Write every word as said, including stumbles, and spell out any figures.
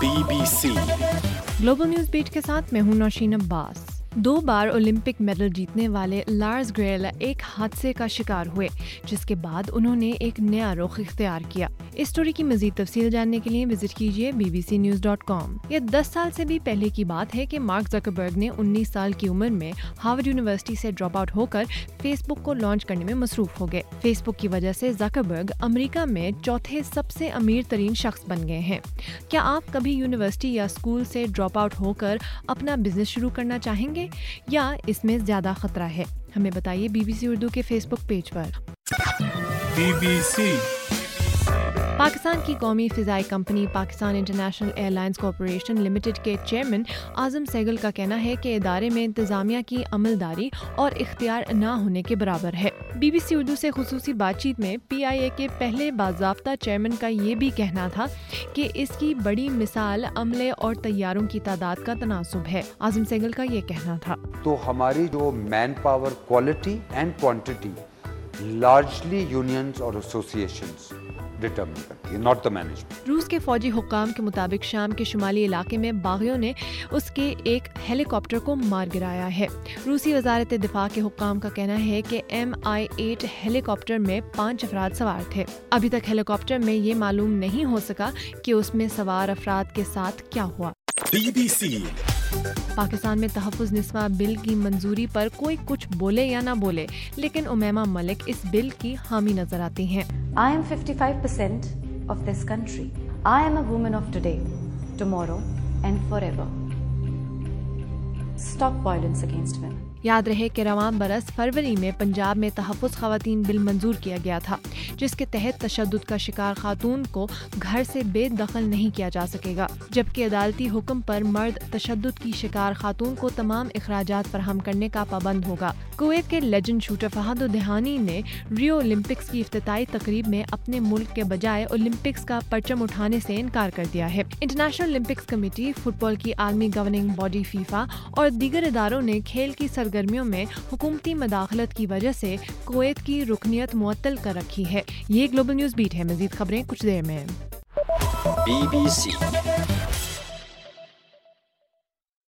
Be B C global news beat کے ساتھ میں ہوں نوشین عباس۔ دو بار اولمپک میڈل جیتنے والے لارس گریل ایک حادثے کا شکار ہوئے، جس کے بعد انہوں نے ایک نیا رخ اختیار کیا۔ اس سٹوری کی مزید تفصیل جاننے کے لیے وزٹ کیجیے B B C news dot com. یہ دس سال سے بھی پہلے کی بات ہے کہ مارک زکربرگ نے انیس سال کی عمر میں ہارورڈ یونیورسٹی سے ڈراپ آؤٹ ہو کر فیس بک کو لانچ کرنے میں مصروف ہو گئے۔ فیس بک کی وجہ سے زکربرگ امریکہ میں چوتھے سب سے امیر ترین شخص بن گئے ہیں۔ کیا آپ کبھی یونیورسٹی یا اسکول سے ڈراپ آؤٹ ہو کر اپنا بزنس شروع کرنا چاہیں گے یا اس میں زیادہ خطرہ ہے؟ ہمیں بتائیے بی بی سی اردو کے فیس بک پیج پر۔ بی بی سی پاکستان کی قومی فضائی کمپنی Pakistan International Airlines Corporation Limited کے چیئرمین اعظم سہگل کا کہنا ہے کہ ادارے میں انتظامیہ کی عملداری اور اختیار نہ ہونے کے برابر ہے۔ بی بی سی اردو سے خصوصی بات چیت میں پی آئی اے کے پہلے باضابطہ چیئرمین کا یہ بھی کہنا تھا کہ اس کی بڑی مثال عملے اور طیاروں کی تعداد کا تناسب ہے۔ اعظم سہگل کا یہ کہنا تھا، تو ہماری جو manpower quality and quantity largely unions اور ایسوسیشنز ڈٹرمن کرتی ہے، ناٹ دا مینجمنٹ۔ روس کے فوجی حکام کے مطابق شام کے شمالی علاقے میں باغیوں نے اس کے ایک ہیلی کاپٹر کو مار گرایا ہے۔ روسی وزارت دفاع کے حکام کا کہنا ہے کہ M I eight helicopter میں پانچ افراد سوار تھے۔ ابھی تک ہیلی کاپٹر میں یہ معلوم نہیں ہو سکا کہ اس میں سوار افراد کے ساتھ کیا ہوا۔ بی بی سی پاکستان میں تحفظ نسواں بل کی منظوری پر کوئی کچھ بولے یا نہ بولے، لیکن امیمہ ملک اس بل کی حامی نظر آتی ہیں۔ I am fifty-five percent of this country. I am a woman of today, tomorrow and forever. Stop violence against women. یاد رہے کہ رواں برس فروری میں پنجاب میں تحفظ خواتین بل منظور کیا گیا تھا، جس کے تحت تشدد کا شکار خاتون کو گھر سے بے دخل نہیں کیا جا سکے گا، جبکہ عدالتی حکم پر مرد تشدد کی شکار خاتون کو تمام اخراجات فراہم کرنے کا پابند ہوگا۔ کویت کے لیجنڈ شوٹر فہد الدہانی نے ریو اولمپکس کی افتتاحی تقریب میں اپنے ملک کے بجائے اولمپکس کا پرچم اٹھانے سے انکار کر دیا ہے۔ International Olympics Committee, football کی عالمی گورننگ باڈی فیفا اور دیگر اداروں نے کھیل کی سرگرمیوں میں حکومتی مداخلت کی وجہ سے کویت کی رکنیت معطل کر رکھی ہے۔ یہ گلوبل نیوز بیٹ ہے، مزید خبریں کچھ دیر میں۔ Be B C